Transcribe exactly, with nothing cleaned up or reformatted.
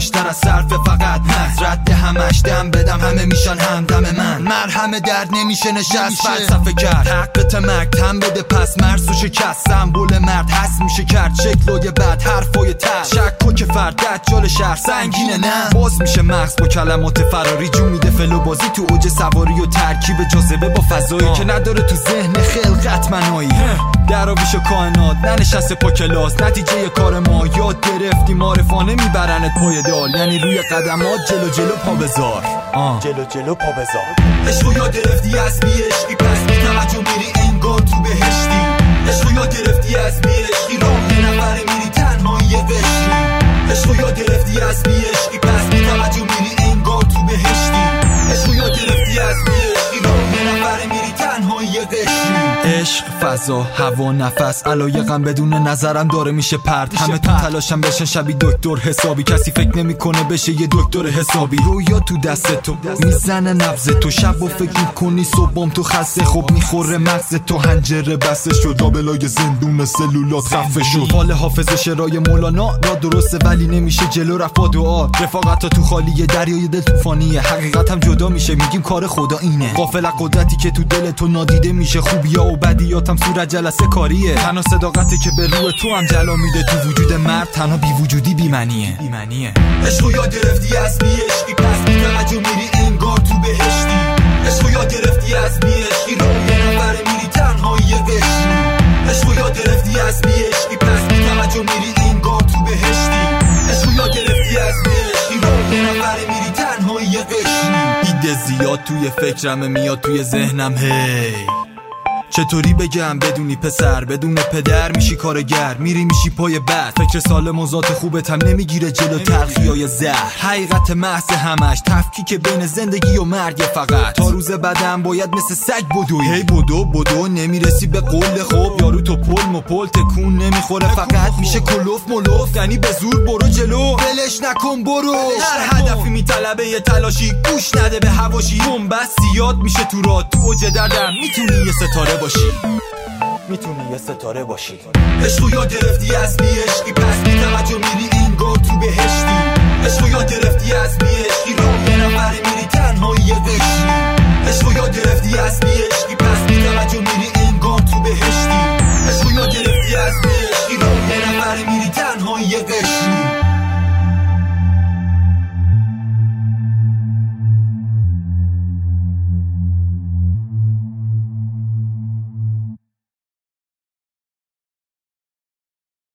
بیشتر از صرف فقط مغز رد همش دم بدم همه میشن همدم من مرهم درد نمیشه نشست فلسفه کرد حقت مرگ تم بده پس مرز و شکست سمبول مرد هست میشه کرد شکل و بعد حرفای تر شک و که فردت جال شهر سنگینه نه باز میشه مغز با کلمات فراری جو میده فلو بازی تو اوج سواری و ترکیب جاذبه با فضایی که نداره تو ذهن خلقت منایی دراویش و کائنات ننشسته پا کلاس نتیجه کار ما یاد گرفتیم عارفانه میبرنت پای دال یعنی روی قدمات جلو جلو پا بذار جلو جلو پا بذار عشقو یاد گرفتی از بی عشقی پس بی توجه میری انگار تو بهشتی عشقو یاد گرفتی از بی عشقی راه یه نفره میری تنهایی قشری عشقو یاد گرفتی از بی عشقی پس بی توجه میری انگار تو بهشتی عشقو یاد گرفتی از بی عشقی راه یه نفره میری تنهایی قشری عشق فضا هوا نفس علایقم بدون نظرم داره میشه پرد همه تو تلاشم بشن شبیه دکتر حسابی کسی فکر نمیکنه بشه یه دکتر حسابی رویا تو دست تو میزنه نبض تو شب و فکر میکنی صبحم تو خسته خوب میخوره مغز تو هنجره بسته شد لابلای زندون سلولات خفه شد فال حافظ شعرهای مولانا را درسته ولی نمیشه جلو رفت با دعا رفاقت تو خالیه دریای دل طوفانیه حقیقت هم جدا میشه میگیم کار خدا اینه غافل قدرتی که تو دل تو نادیده میشه خوبیا و بدیاتم صورت جلسه کاریه تنها صداقتی که به روح تو هم جلا میده تو وجود مرد تنها بی وجودی بی معنیه بی معنیه عشقو یاد گرفتی از بی عشقی پس بی توجه میری انگار تو بهشتی عشقو یاد گرفتی از بی عشقی راه یه نفره میری تنهایی قشری عشقو یاد گرفتی از بی عشقی پس بی توجه میری انگار تو بهشتی عشقو یاد گرفتی از بی عشقی راه یه نفره میری تنهایی قشری ایده زیاد توی فکرم میاد توی ذهنم هی چطوری بگم بدونی پسر بدون پدر میشی کارگر میری میشی پای بد فکر سالم و ذات خوبت هم نمیگیره جلو تلخیای زهر حقیقت محض همش تفکیک بین زندگی و مرگ فقط تا روز بعدم باید مثل سگ بدوی هی بدو بدو نمیرسی به قول خوب یارو تو پل مپل تکون نمیخوره فقط میشه کلوف ملوف یعنی به زور برو جلو ولش نکن برو هر هدفی میطلبه یه تلاشی گوش نده به هواشی بنبست زیاد میشه تو راه تو اوج دردم میتونی یه ستاره باشی میتونی یه ستاره باشی عشقو یاد گرفتی از بی عشقی پس بی توجه میری انگار تو بهشتی عشقو یاد گرفتی از بی عشقی راه یه نفره